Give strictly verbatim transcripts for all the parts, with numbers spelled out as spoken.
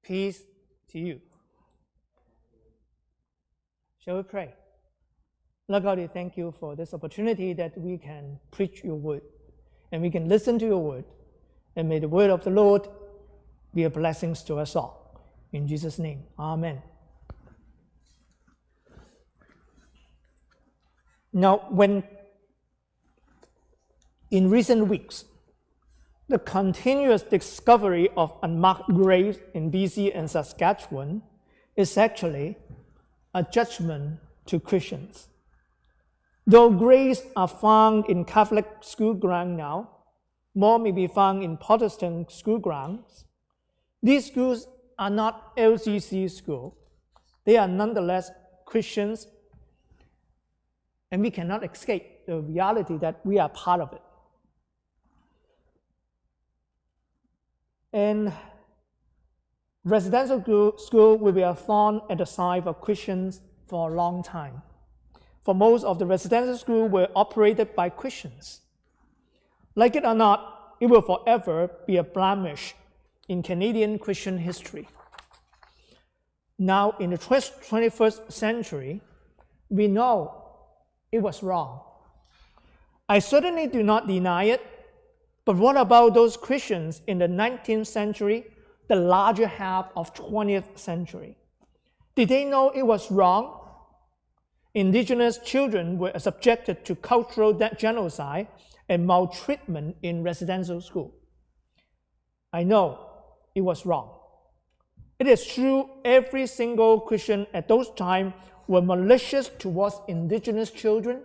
Peace to you. Shall we pray? Lord God, we thank you for this opportunity that we can preach your word and we can listen to your word. And may the word of the Lord be a blessing to us all. In Jesus' name, amen. Now, when in recent weeks, the continuous discovery of unmarked graves in B C and Saskatchewan is actually a judgment to Christians. Though graves are found in Catholic school ground now, more may be found in Protestant school grounds. These schools are not L C C schools. They are nonetheless Christians, and we cannot escape the reality that we are part of it. And residential school will be a thorn at the side of Christians for a long time. For most of the residential schools were operated by Christians. Like it or not, it will forever be a blemish in Canadian Christian history. Now, in the twenty-first century, we know it was wrong. I certainly do not deny it, but what about those Christians in the nineteenth century, the larger half of twentieth century? Did they know it was wrong? Indigenous children were subjected to cultural genocide and maltreatment in residential school. I know it was wrong. It is true every single Christian at those times were malicious towards indigenous children.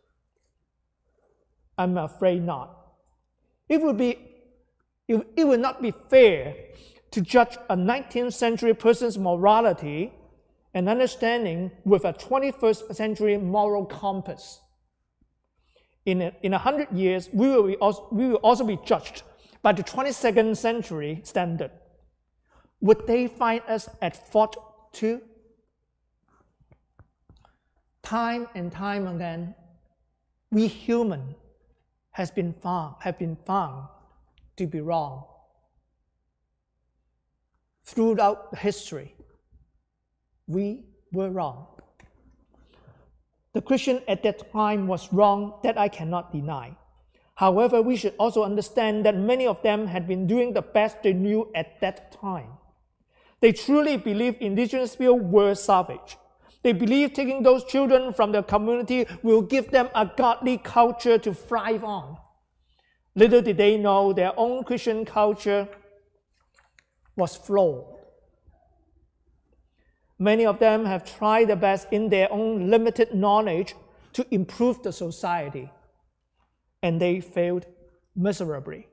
I'm afraid not. It would be, it, it would not be fair to judge a nineteenth century person's morality and understanding with a twenty-first century moral compass. In a, in a hundred years, we will, be also, we will also be judged by the twenty-second century standard. Would they find us at fault too? Time and time again, we human has been found, have been found to be wrong. Throughout history, we were wrong. The Christian at that time was wrong, that I cannot deny. However, we should also understand that many of them had been doing the best they knew at that time. They truly believed indigenous people were savage. They believed taking those children from the community will give them a godly culture to thrive on. Little did they know their own Christian culture was flawed. Many of them have tried their best in their own limited knowledge to improve the society, and they failed miserably.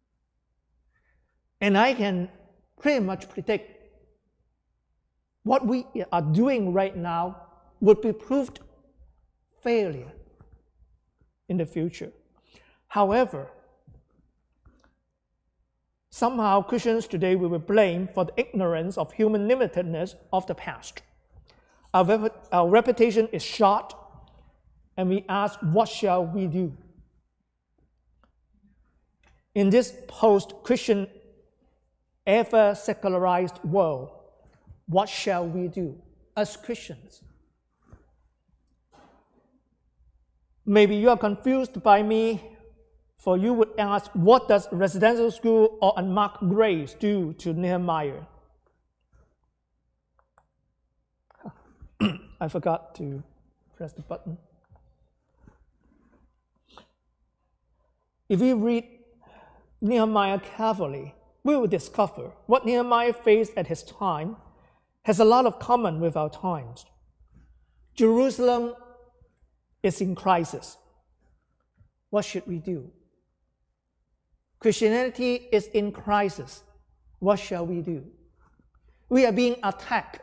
And I can pretty much predict what we are doing right now would be proved failure in the future. However, somehow Christians today will be blamed for the ignorance of human limitedness of the past. Our, rep our reputation is shot, and we ask, what shall we do? In this post-Christian, ever-secularized world, what shall we do as Christians? Maybe you are confused by me, for you would ask, what does residential school or unmarked graves do to Nehemiah? I forgot to press the button. If we read Nehemiah carefully, we will discover what Nehemiah faced at his time has a lot of common with our times. Jerusalem is in crisis. What should we do? Christianity is in crisis. What shall we do? We are being attacked.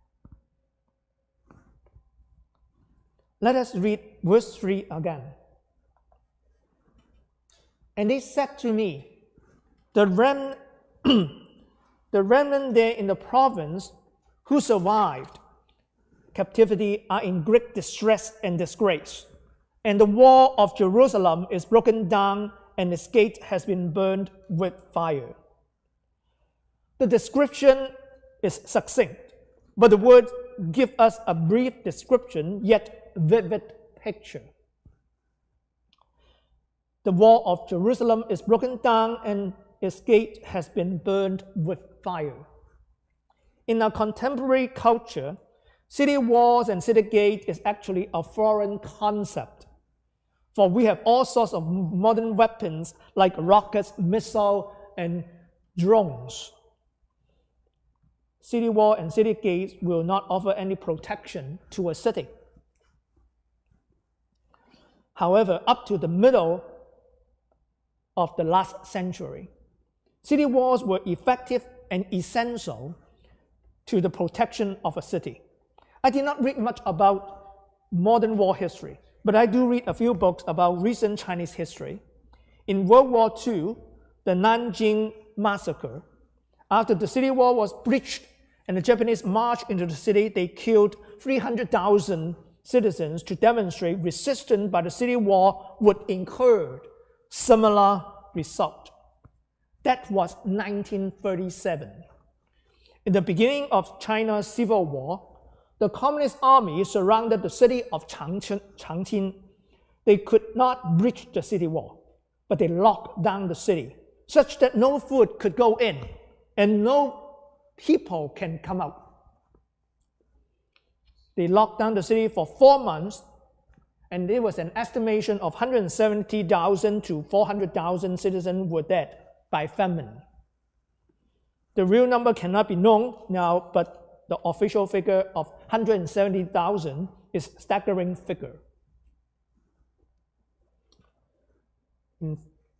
Let us read verse three again. And they said to me, the remnant, the remnant there in the province who survived captivity are in great distress and disgrace, and the wall of Jerusalem is broken down, and its gate has been burned with fire. The description is succinct, but the words give us a brief description, yet vivid picture. The wall of Jerusalem is broken down and its gate has been burned with fire. In our contemporary culture, city walls and city gate is actually a foreign concept, for we have all sorts of modern weapons like rockets, missiles, and drones. City wall and city gates will not offer any protection to a city. However, up to the middle of the last century, city walls were effective and essential to the protection of a city. I did not read much about modern war history, but I do read a few books about recent Chinese history. In World War Two, the Nanjing Massacre, after the city wall was breached and the Japanese marched into the city, they killed three hundred thousand citizens to demonstrate resistance by the city wall would incur similar result. That was nineteen thirty-seven. In the beginning of China's civil war, the Communist Army surrounded the city of Changqing. They could not breach the city wall, but they locked down the city, such that no food could go in and no people can come out. They locked down the city for four months, and there was an estimation of one hundred seventy thousand to four hundred thousand citizens were dead by famine. The real number cannot be known now, but the official figure of one hundred seventy thousand is a staggering figure. In,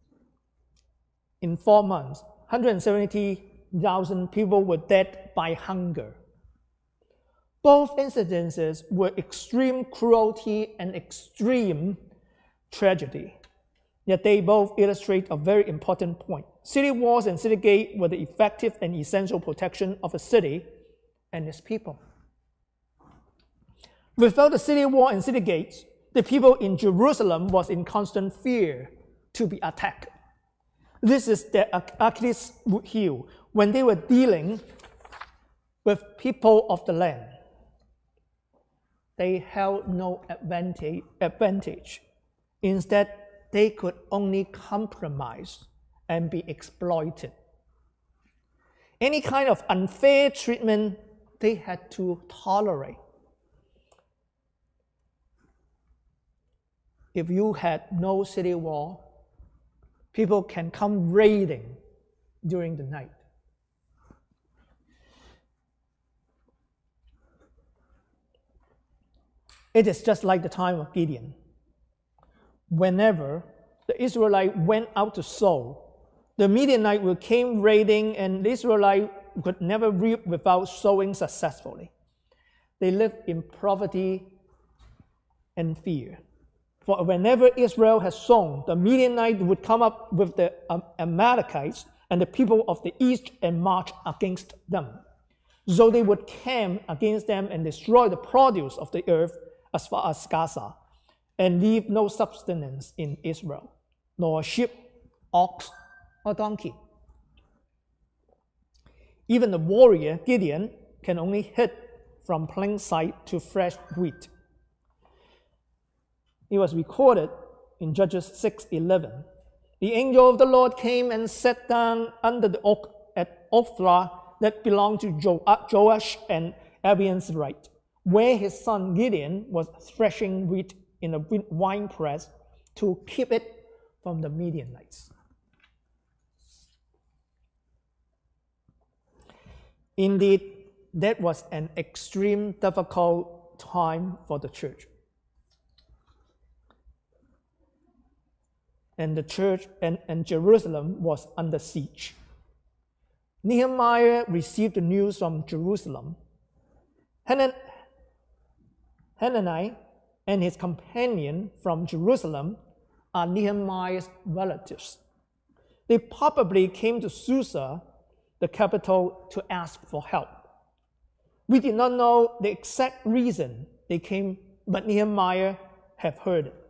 in four months, one hundred seventy thousand people were dead by hunger. Both incidences were extreme cruelty and extreme tragedy, yet they both illustrate a very important point. City walls and city gates were the effective and essential protection of a city and its people. Without the city wall and city gates, the people in Jerusalem was in constant fear to be attacked. This is the Achilles heel when they were dealing with people of the land. They held no advantage, advantage. Instead, they could only compromise and be exploited. Any kind of unfair treatment they had to tolerate. If you had no city wall, people can come raiding during the night. It is just like the time of Gideon. Whenever the Israelite went out to sow, the Midianite will came raiding, and the Israelite could never reap without sowing successfully. They lived in poverty and fear. For whenever Israel has sown, the Midianite would come up with the Amalekites and the people of the east and march against them. So they would camp against them and destroy the produce of the earth as far as Gaza, and leave no substance in Israel, nor sheep, ox, or donkey. Even the warrior Gideon can only hit from plain sight to fresh wheat. It was recorded in Judges six eleven. The angel of the Lord came and sat down under the oak at Ophrah that belonged to jo- Joash and Abian's right, where his son Gideon was threshing wheat in a wine press to keep it from the Midianites. Indeed, that was an extreme difficult time for the church. And the church and, and Jerusalem was under siege. Nehemiah received the news from Jerusalem. Hanan, Hanani and his companion from Jerusalem are Nehemiah's relatives. They probably came to Susa, the capital, to ask for help. We did not know the exact reason they came, but Nehemiah have heard it.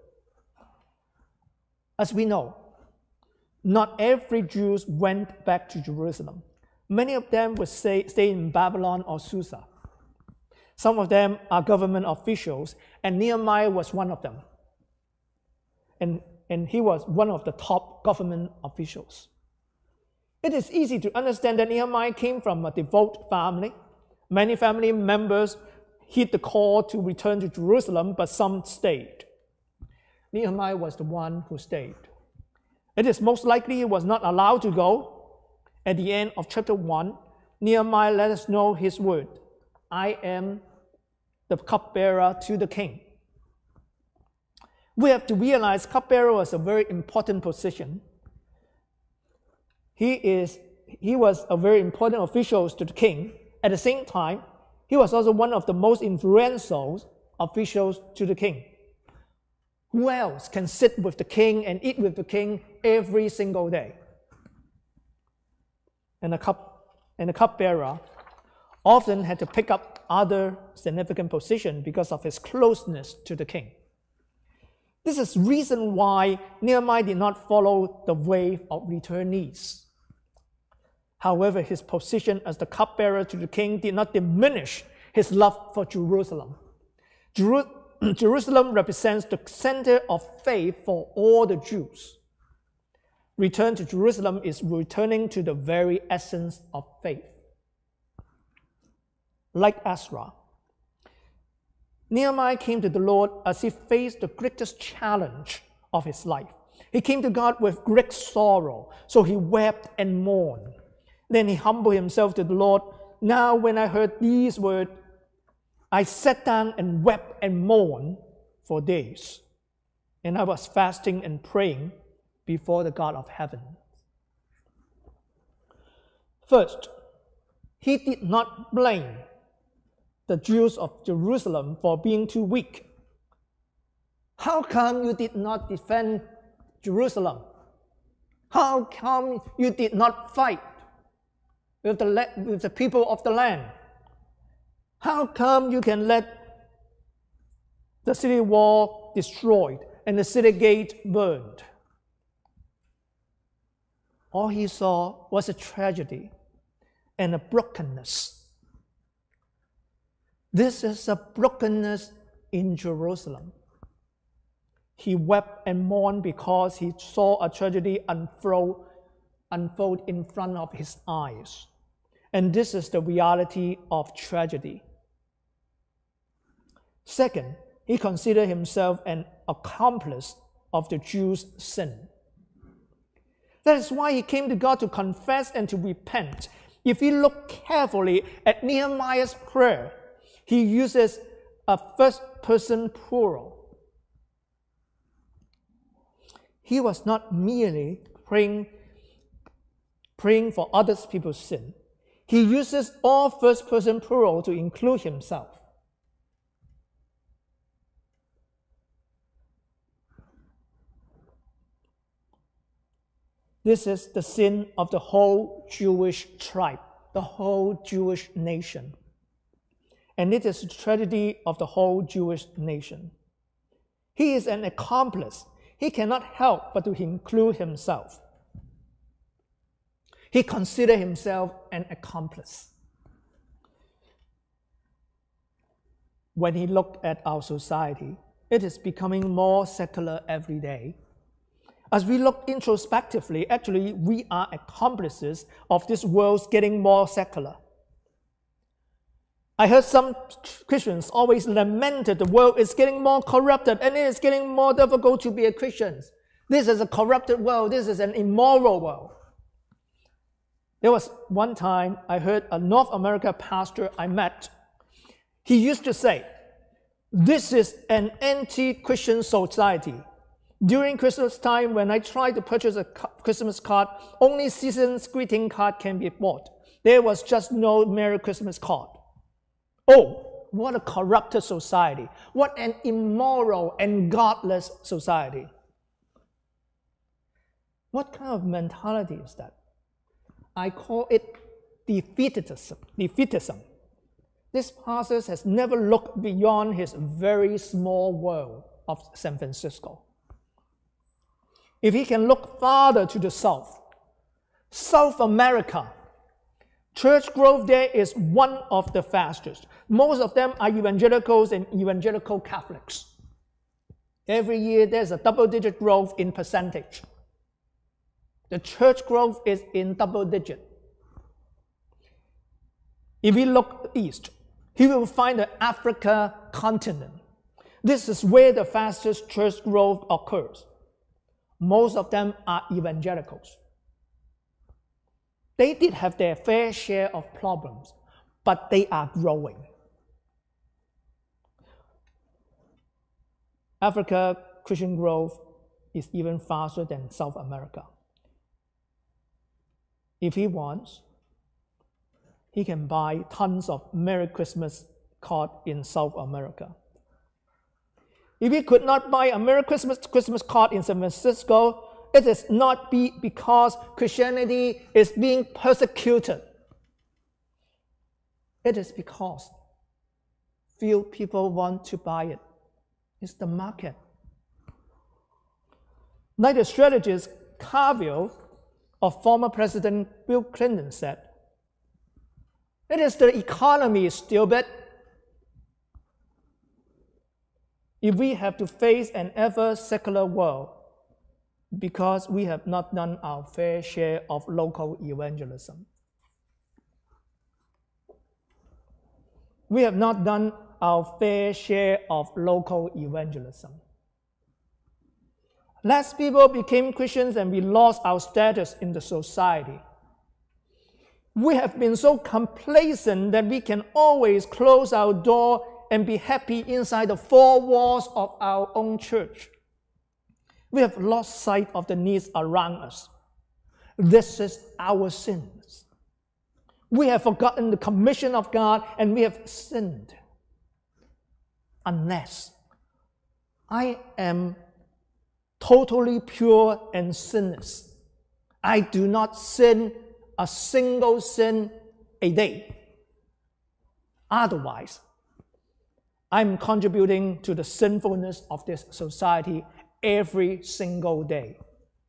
As we know, not every Jew went back to Jerusalem. Many of them would stay, stay in Babylon or Susa. Some of them are government officials, and Nehemiah was one of them. And, and he was one of the top government officials. It is easy to understand that Nehemiah came from a devout family. Many family members heed the call to return to Jerusalem, but some stayed. Nehemiah was the one who stayed. It is most likely he was not allowed to go. At the end of chapter one, Nehemiah let us know his word. I am the cupbearer to the king. We have to realize cupbearer was a very important position. He, is, he was a very important official to the king. At the same time, he was also one of the most influential officials to the king. Who else can sit with the king and eat with the king every single day? And the cup and the cupbearer often had to pick up other significant positions because of his closeness to the king. This is the reason why Nehemiah did not follow the wave of returnees. However, his position as the cupbearer to the king did not diminish his love for Jerusalem. Jeru- Jerusalem represents the center of faith for all the Jews. Return to Jerusalem is returning to the very essence of faith. Like Ezra, Nehemiah came to the Lord as he faced the greatest challenge of his life. He came to God with great sorrow, so he wept and mourned. Then he humbled himself to the Lord. Now when I heard these words, I sat down and wept and mourned for days. And I was fasting and praying before the God of heaven. First, he did not blame the Jews of Jerusalem for being too weak. How come you did not defend Jerusalem? How come you did not fight with the, with the people of the land? How come you can let the city wall destroyed and the city gate burned? All he saw was a tragedy and a brokenness. This is a brokenness in Jerusalem. He wept and mourned because he saw a tragedy unfold, unfold in front of his eyes. And this is the reality of tragedy. Second, he considered himself an accomplice of the Jews' sin. That is why he came to God to confess and to repent. If you look carefully at Nehemiah's prayer, he uses a first-person plural. He was not merely praying, praying for other people's sin. He uses all first-person plural to include himself. This is the sin of the whole Jewish tribe, the whole Jewish nation. And it is the tragedy of the whole Jewish nation. He is an accomplice. He cannot help but to include himself. He considered himself an accomplice. When he looked at our society, it is becoming more secular every day. As we look introspectively, actually, we are accomplices of this world's getting more secular. I heard some Christians always lamented the world is getting more corrupted and it is getting more difficult to be a Christian. This is a corrupted world. This is an immoral world. There was one time I heard a North America pastor I met. He used to say, this is an anti-Christian society. During Christmas time, when I tried to purchase a Christmas card, only season's greeting card can be bought. There was just no Merry Christmas card. Oh, what a corrupted society. What an immoral and godless society. What kind of mentality is that? I call it defeatism. defeatism. This pastor has never looked beyond his very small world of San Francisco. If he can look farther to the south, South America, Church growth there is one of the fastest. Most of them are evangelicals and evangelical Catholics. Every year there's a double-digit growth in percentage. The church growth is in double digit. If we look east, he will find the Africa continent. This is where the fastest church growth occurs. Most of them are evangelicals. They did have their fair share of problems, but they are growing. Africa Christian growth is even faster than South America. If he wants, he can buy tons of Merry Christmas cards in South America. If he could not buy a Merry Christmas Christmas card in San Francisco, it is not be because Christianity is being persecuted. It is because few people want to buy it. It's the market. Like the strategist Carville of former President Bill Clinton said, it is the economy, stupid. If we have to face an ever secular world because we have not done our fair share of local evangelism. We have not done our fair share of local evangelism. Less people became Christians and we lost our status in the society. We have been so complacent that we can always close our door and be happy inside the four walls of our own church. We have lost sight of the needs around us. This is our sins. We have forgotten the commission of God and we have sinned. Unless I am totally pure and sinless, I do not sin a single sin a day. Otherwise, I'm contributing to the sinfulness of this society every single day.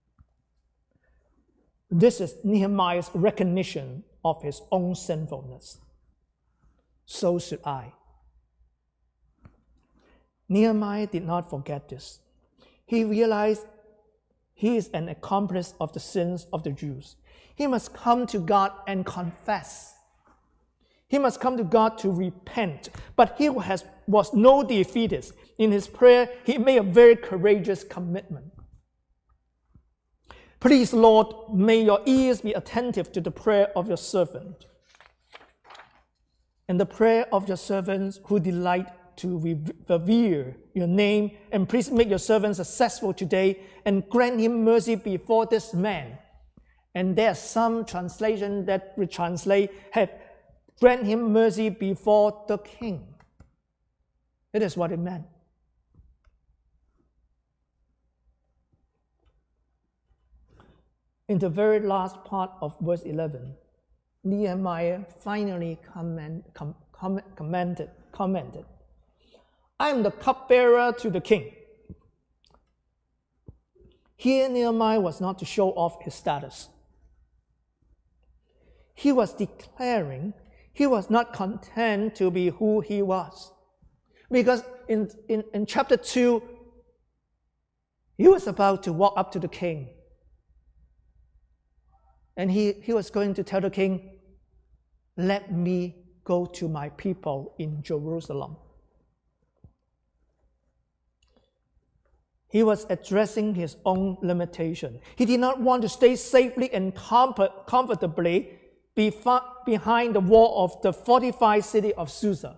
This is Nehemiah's recognition of his own sinfulness. So should I. Nehemiah did not forget this. He realized he is an accomplice of the sins of the Jews. He must come to God and confess. He must come to God to repent. But he has, was no defeatist. In his prayer, he made a very courageous commitment. Please, Lord, may your ears be attentive to the prayer of your servant and the prayer of your servants who delight to revere your name, and please make your servant successful today and grant him mercy before this man. And there are some translations that we translate, have grant him mercy before the king. It is what it meant. In the very last part of verse eleven, Nehemiah finally comment, com, com, commented, commented, I am the cupbearer to the king. Here Nehemiah was not to show off his status. He was declaring he was not content to be who he was. Because in, in, in chapter two, he was about to walk up to the king. And he, he was going to tell the king, let me go to my people in Jerusalem. He was addressing his own limitation. He did not want to stay safely and comfort, comfortably behind the wall of the fortified city of Susa,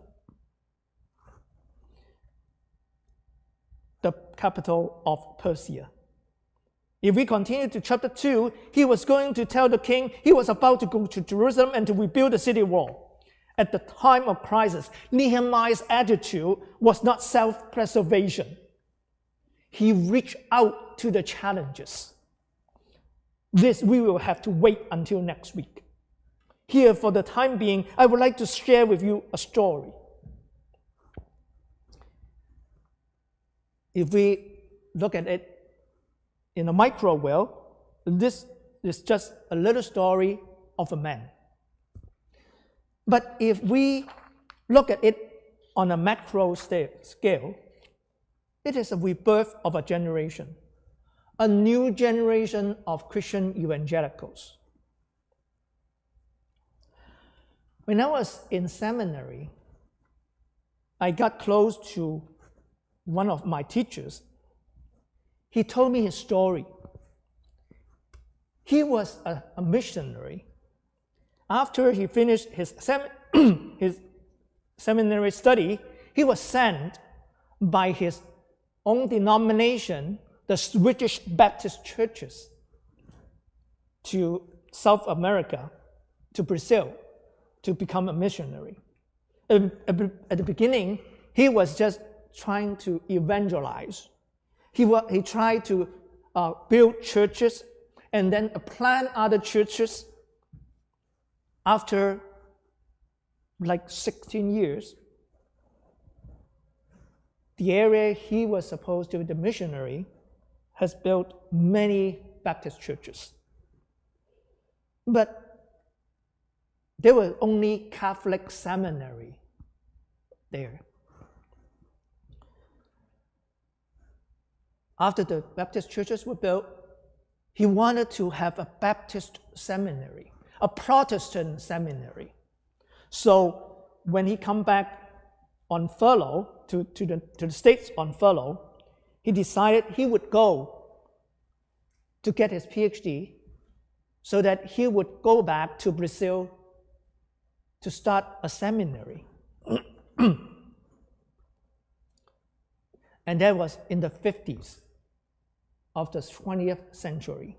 the capital of Persia. If we continue to chapter two, he was going to tell the king he was about to go to Jerusalem and to rebuild the city wall. At the time of crisis, Nehemiah's attitude was not self-preservation. He reached out to the challenges. This we will have to wait until next week. Here, for the time being, I would like to share with you a story. If we look at it in a micro world, this is just a little story of a man. But if we look at it on a macro scale, it is a rebirth of a generation, a new generation of Christian evangelicals. When I was in seminary, I got close to one of my teachers. He told me his story. He was a, a missionary. After he finished his, sem his seminary study, he was sent by his own denomination, the Swedish Baptist churches, to South America, to Brazil, to become a missionary. At the beginning, he was just trying to evangelize. He, he tried to uh, build churches and then plant other churches. After like sixteen years, the area he was supposed to be the missionary has built many Baptist churches. But there was only Catholic seminary there. After the Baptist churches were built, he wanted to have a Baptist seminary, a Protestant seminary. So when he come back on furlough, to, to, the, to the States on furlough, he decided he would go to get his PhD so that he would go back to Brazil to start a seminary. And that was in the fifties of the twentieth century.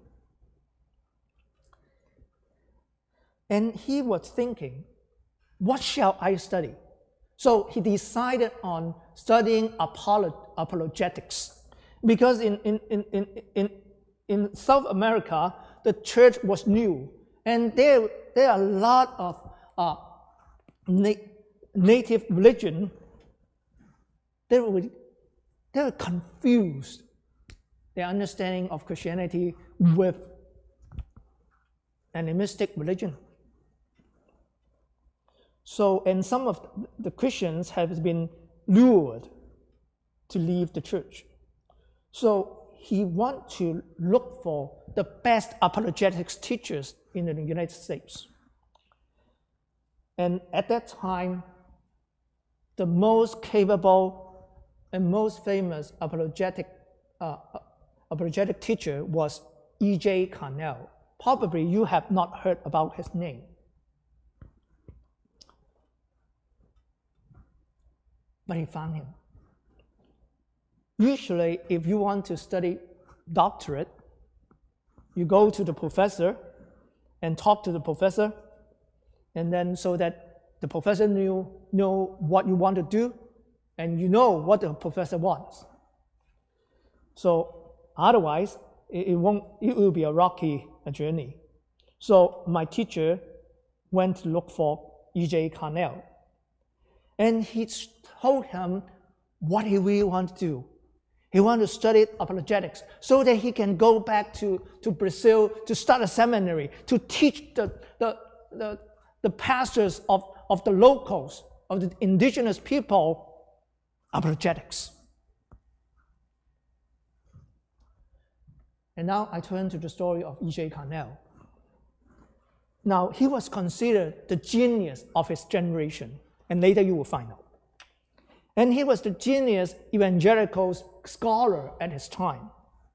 And he was thinking, what shall I study? So he decided on studying apolog apologetics, because in, in, in, in, in, in South America, the church was new, and there, there are a lot of uh, na native religion. They were, they were confused, their understanding of Christianity with animistic religion. So, and some of the Christians have been lured to leave the church. So he wanted to look for the best apologetics teachers in the United States. And at that time, the most capable and most famous apologetic, uh, apologetic teacher was E J Carnell. Probably you have not heard about his name. But he found him. Usually, if you want to study doctorate, you go to the professor and talk to the professor, and then so that the professor knew know what you want to do, and you know what the professor wants. So otherwise, it, it won't. It will be a rocky journey. So my teacher went to look for E J Carnell, and he told him what he really wanted to do. He wanted to study apologetics so that he can go back to, to Brazil to start a seminary, to teach the, the, the, the pastors of, of the locals, of the indigenous people, apologetics. And now I turn to the story of E J Carnell. Now, he was considered the genius of his generation, and later you will find out. And he was the genius evangelical scholar at his time.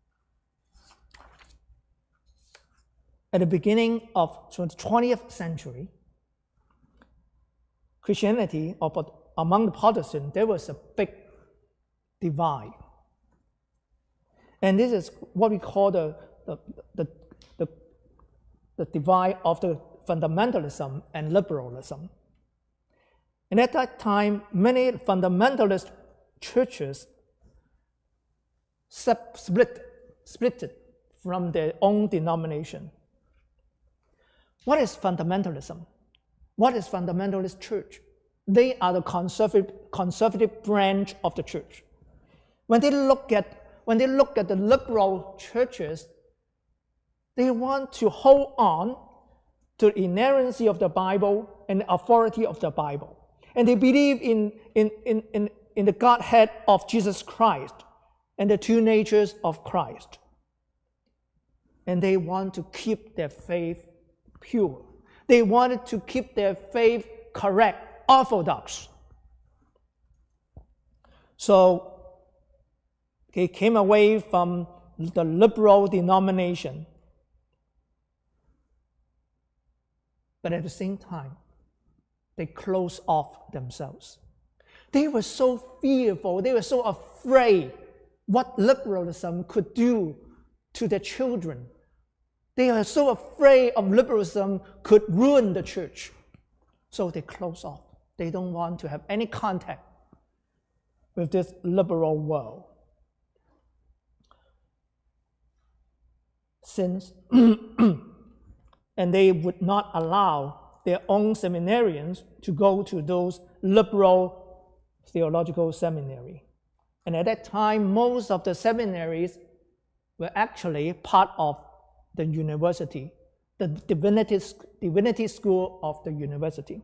At the beginning of the twentieth century, Christianity, or among the Protestants, there was a big divide. And this is what we call the, the, the, the, the divide of the fundamentalism and liberalism. And at that time, many fundamentalist churches split, split from their own denomination. What is fundamentalism? What is fundamentalist church? They are the conservative, conservative branch of the church. When they look at when they look at the liberal churches, they want to hold on to the inerrancy of the Bible and the authority of the Bible. And they believe in, in, in, in, in the Godhead of Jesus Christ and the two natures of Christ. And they want to keep their faith pure. They wanted to keep their faith correct, orthodox. So they came away from the liberal denomination. But at the same time, they closed off themselves. They were so fearful, they were so afraid what liberalism could do to their children. They are so afraid of liberalism could ruin the church. So they close off. They don't want to have any contact with this liberal world. Since, and they would not allow their own seminarians to go to those liberal theological seminary. And at that time, most of the seminaries were actually part of the university, the divinity, divinity school of the university.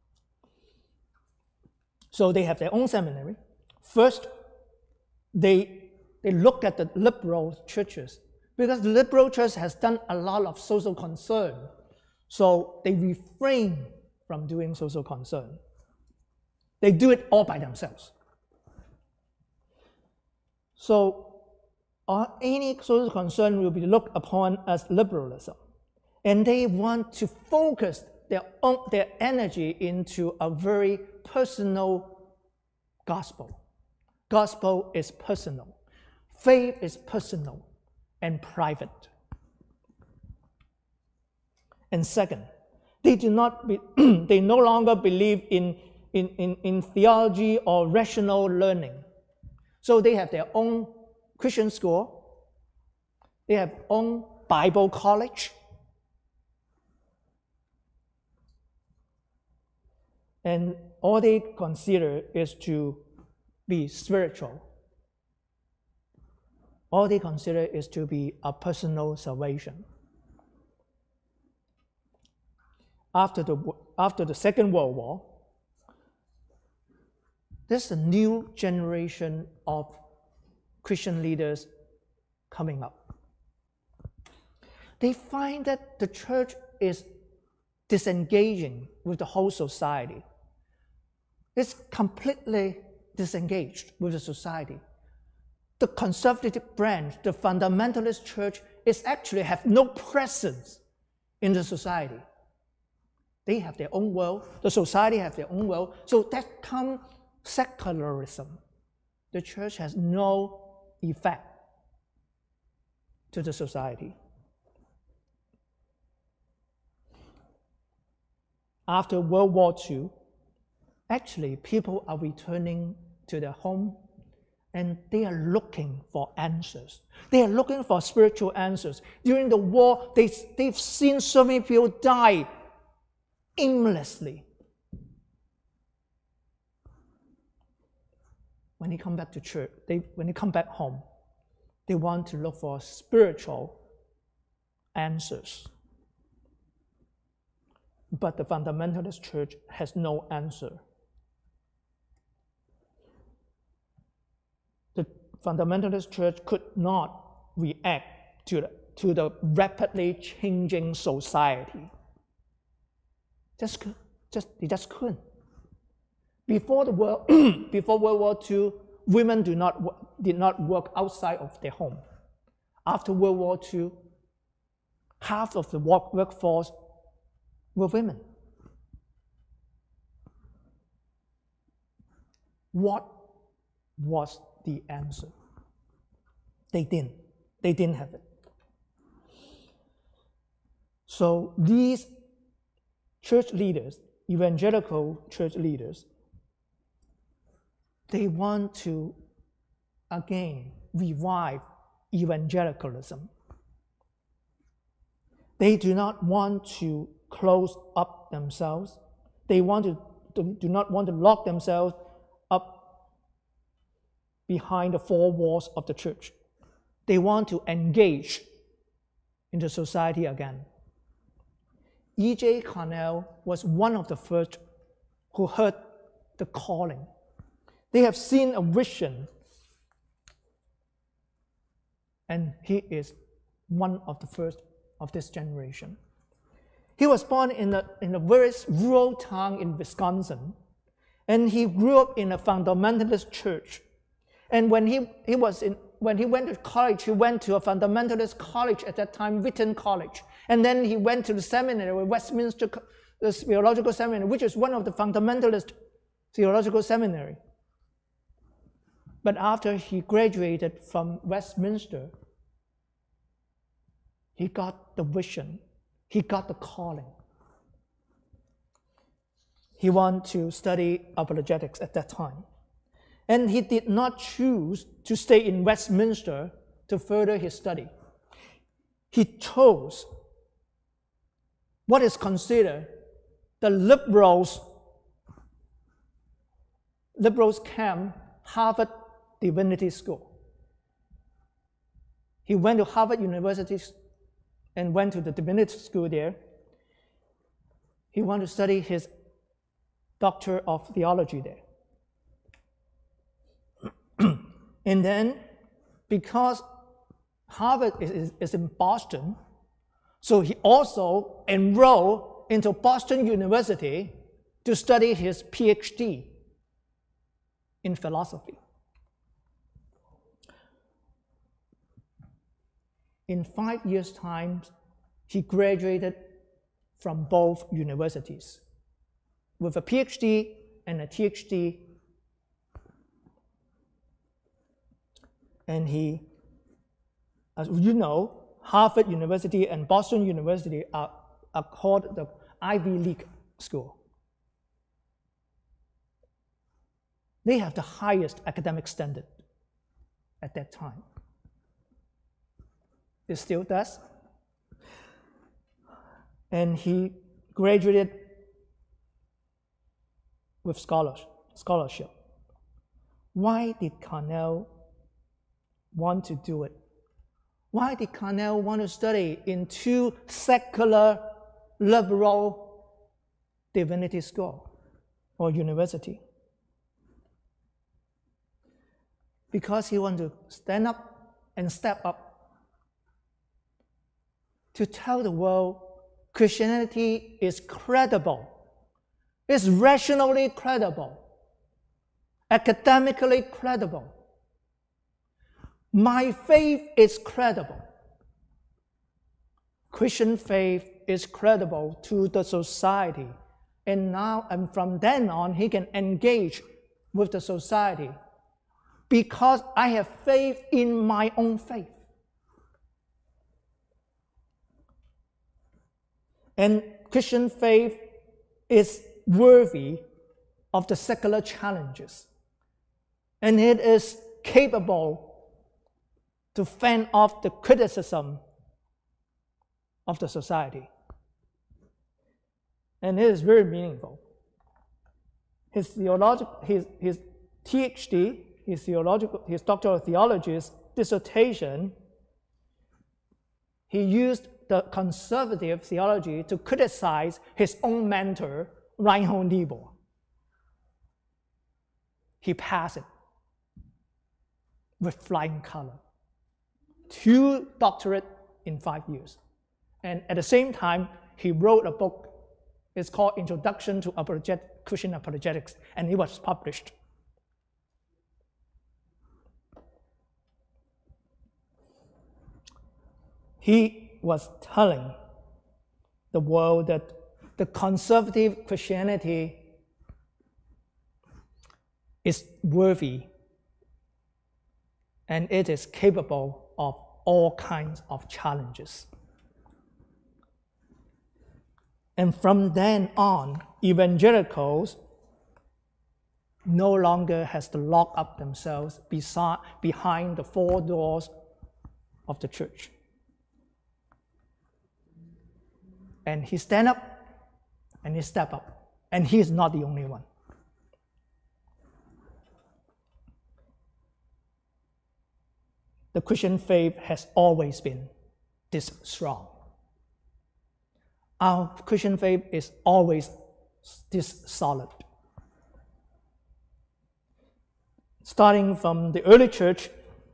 So they have their own seminary. First, they, they looked at the liberal churches, because the liberal church has done a lot of social concern. So they refrain from doing social concern. They do it all by themselves. So uh, any social concern will be looked upon as liberalism. And they want to focus their, own, their energy into a very personal gospel. Gospel is personal. Faith is personal and private. And second, they do not be, they no longer believe in, in, in, in theology or rational learning. So they have their own Christian school, they have own Bible college, and all they consider is to be spiritual. All they consider is to be a personal salvation. After the, after the Second World War, there's a new generation of Christian leaders coming up. They find that the church is disengaging with the whole society. It's completely disengaged with the society. The conservative branch, the fundamentalist church, is actually have no presence in the society. They have their own world, the society have their own world, so that comes secularism. The church has no effect to the society. After World War Two, actually people are returning to their home and they are looking for answers. They are looking for spiritual answers. During the war, they, they've seen so many people die aimlessly. When they come back to church, they, when they come back home, they want to look for spiritual answers. But the fundamentalist church has no answer. The fundamentalist church could not react to the, to the rapidly changing society. Just, just, they just couldn't. Before, the world, before World War Two, women do not, did not work outside of their home. After World War Two, half of the work, workforce were women. What was the answer? They didn't. They didn't have it. So these church leaders, evangelical church leaders, they want to, again, revive evangelicalism. They do not want to close up themselves. They want to, do, do not want to lock themselves up behind the four walls of the church. They want to engage in the society again. E J Cornell was one of the first who heard the calling. They have seen a vision, and he is one of the first of this generation. He was born in a, in a very rural town in Wisconsin, and he grew up in a fundamentalist church. And when he, he was in, when he went to college, he went to a fundamentalist college at that time, Wheaton College. And then he went to the seminary, Westminster the Theological Seminary, which is one of the fundamentalist theological seminary. But after he graduated from Westminster, he got the vision. He got the calling. He wanted to study apologetics at that time. And he did not choose to stay in Westminster to further his study. He chose what is considered the liberals, liberals camp, Harvard Divinity School. He went to Harvard University and went to the Divinity School there. He wanted to study his Doctor of Theology there. And then, because Harvard is, is, is in Boston, so he also enrolled into Boston University to study his PhD in philosophy. In five years' time, he graduated from both universities with a PhD and a T H D. And he, as you know, Harvard University and Boston University are, are called the Ivy League school. They have the highest academic standard at that time. It still does. And he graduated with scholarship. Why did Cornell want to do it? Why did Cornell want to study in two secular, liberal divinity school or university? Because he wanted to stand up and step up to tell the world Christianity is credible, is rationally credible, academically credible. My faith is credible. Christian faith is credible to the society. And now, and from then on, he can engage with the society because I have faith in my own faith. And Christian faith is worthy of the secular challenges. And it is capable to fend off the criticism of the society. And it is very meaningful. His theological, his, his T H D, his theological, his doctoral theology's dissertation, he used the conservative theology to criticize his own mentor, Reinhold Niebuhr. He passed it with flying color. Two doctorates in five years. And at the same time, he wrote a book. It's called Introduction to Apologet- Christian Apologetics, and it was published. He was telling the world that the conservative Christianity is worthy and it is capable of all kinds of challenges. And from then on, evangelicals no longer has to lock up themselves beside, behind the four doors of the church. And he stand up and he step up. And he is not the only one. The Christian faith has always been this strong. our Christian faith is always this solid. Starting from the early church,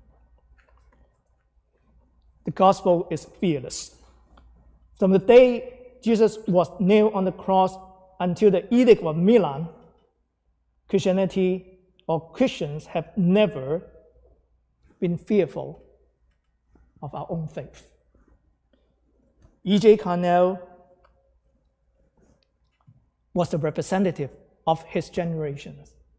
the gospel is fearless. From the day Jesus was nailed on the cross until the Edict of Milan, Christianity or Christians have never been fearful of our own faith. E J Carnell was the representative of his generation.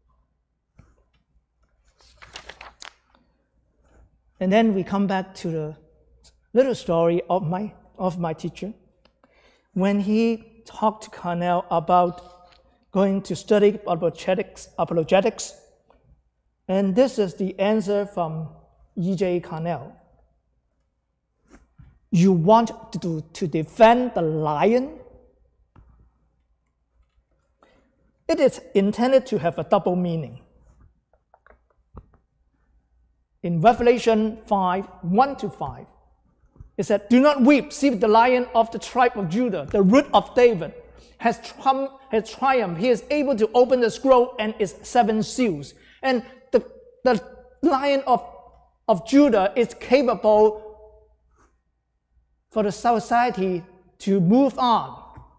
And then we come back to the little story of my, of my teacher. When he talked to Carnell about going to study apologetics, apologetics, and this is the answer from E J Carnell. You want to, to defend the lion? It is intended to have a double meaning. In Revelation five, one to five, it said, do not weep, see the lion of the tribe of Judah, the root of David, has, tri has triumphed. He is able to open the scroll and its seven seals. And the, the lion of, of Judah is capable for the society to move on.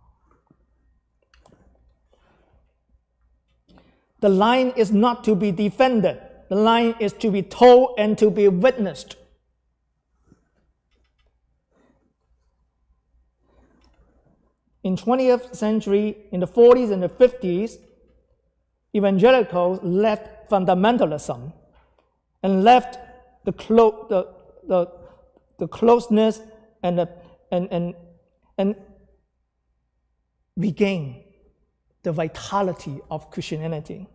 The lion is not to be defended. The lion is to be told and to be witnessed. In twentieth century, in the forties and the fifties, evangelicals left fundamentalism and left the, clo the, the, the closeness and, the, and, and, and regained the vitality of Christianity.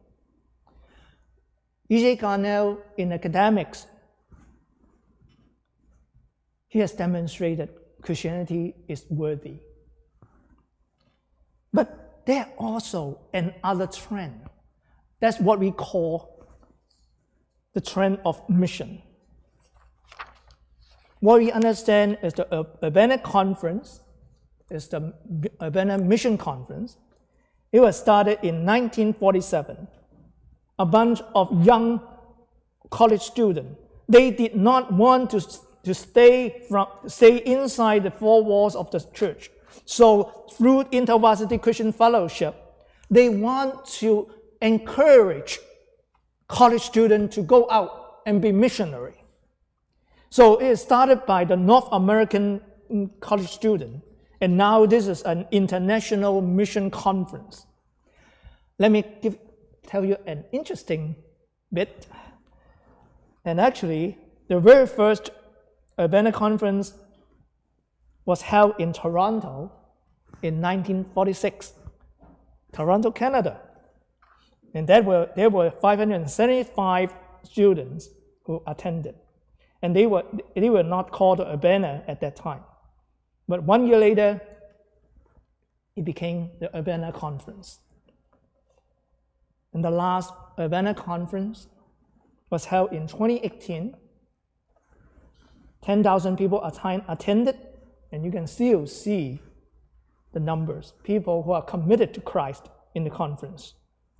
E J Carnell, in academics, he has demonstrated Christianity is worthy. But there also another trend. That's what we call the trend of mission. What we understand is the Urbana Conference, is the Urbana Mission Conference. It was started in nineteen forty-seven. A bunch of young college students. They did not want to, to stay, from, stay inside the four walls of the church. So through InterVarsity Christian Fellowship, they want to encourage college students to go out and be missionary. So it started by the North American college student, and now this is an international mission conference. Let me give, tell you an interesting bit. And actually, the very first Urbana Conference was held in Toronto in nineteen forty-six, Toronto, Canada. And there were, there were five hundred seventy-five students who attended. And they were, they were not called Urbana at that time. But one year later, it became the Urbana Conference. And the last Urbana Conference was held in twenty eighteen. ten thousand people attended, and you can still see the numbers, people who are committed to Christ in the conference.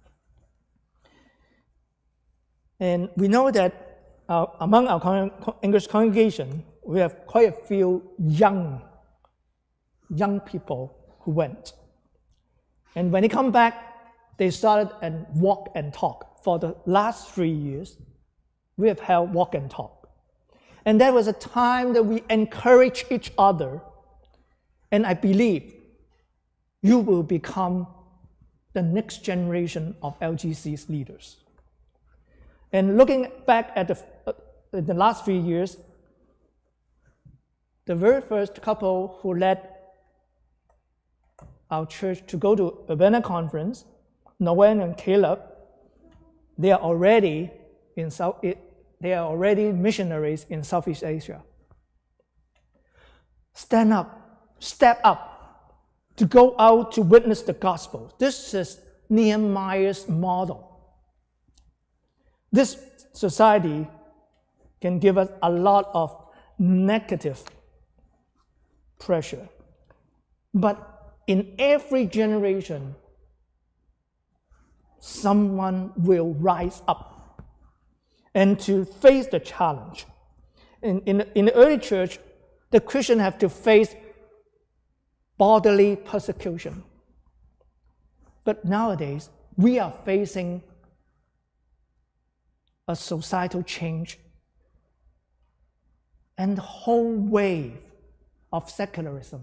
And we know that uh, among our con English congregation, we have quite a few young, young people who went. And when they come back, they started and walk and talk. For the last three years, we have held walk and talk. And there was a time that we encourage each other. And I believe you will become the next generation of L G C's leaders. And looking back at the, uh, the last three years, the very first couple who led our church to go to Urbana Conference, Noel and Caleb, they are already in South, they are already missionaries in Southeast Asia. Stand up, step up to go out to witness the gospel. This is Nehemiah's model. This society can give us a lot of negative pressure. But in every generation, someone will rise up and to face the challenge. In, in, in the early church, the Christians have to face bodily persecution. But nowadays, we are facing a societal change and the whole wave of secularism.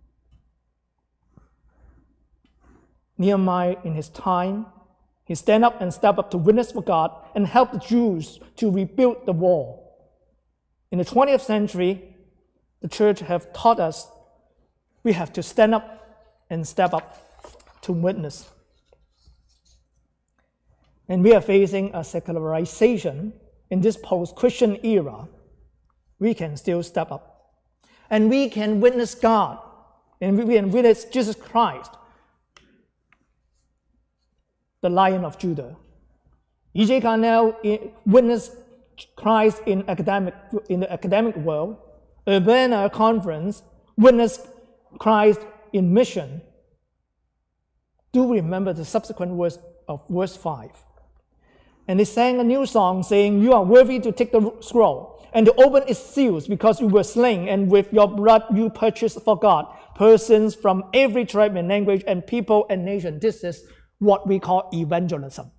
Nehemiah, in his time, he stand up and step up to witness for God and help the Jews to rebuild the wall. In the twentieth century, the church have taught us we have to stand up and step up to witness. And we are facing a secularization in this post-Christian era. We can still step up. And we can witness God. And we can witness Jesus Christ, the Lion of Judah. E J Carnell witnessed Christ in academic in the academic world. Urbana Conference witnessed Christ in mission. Do remember the subsequent words of verse five. And they sang a new song saying, "You are worthy to take the scroll and to open its seals, because you were slain, and with your blood you purchased for God persons from every tribe and language and people and nation." This is what we call evangelism.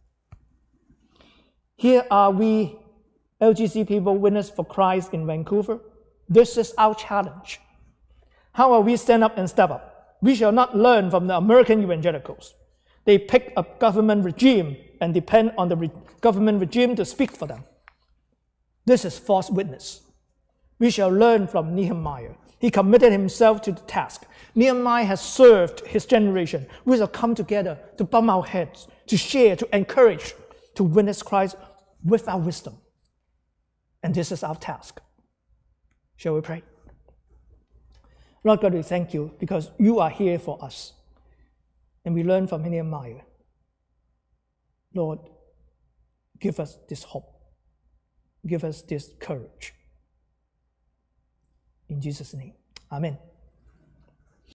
Here are we, L G C people, witness for Christ in Vancouver. This is our challenge. How are we stand up and step up? We shall not learn from the American evangelicals. They pick a government regime and depend on the re government regime to speak for them. This is false witness. We shall learn from Nehemiah. He committed himself to the task. Nehemiah has served his generation. We shall come together to bump our heads, to share, to encourage, to witness Christ with our wisdom. And this is our task. Shall we pray? Lord God, we thank you because you are here for us. And we learn from Nehemiah. Lord, give us this hope. Give us this courage. In Jesus' name, amen.